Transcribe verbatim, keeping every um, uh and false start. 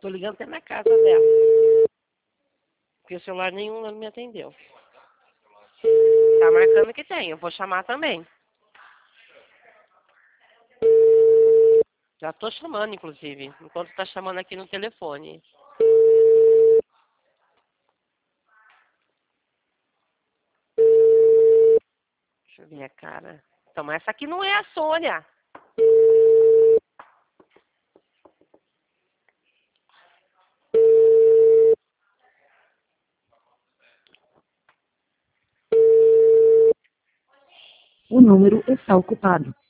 Tô ligando até na casa dela. Porque o celular nenhum não me atendeu. Tá marcando que tem, eu vou chamar também. Já tô chamando, inclusive, enquanto tá chamando aqui no telefone. Deixa eu ver a cara. Então, mas essa aqui não é a Sônia. O número está ocupado.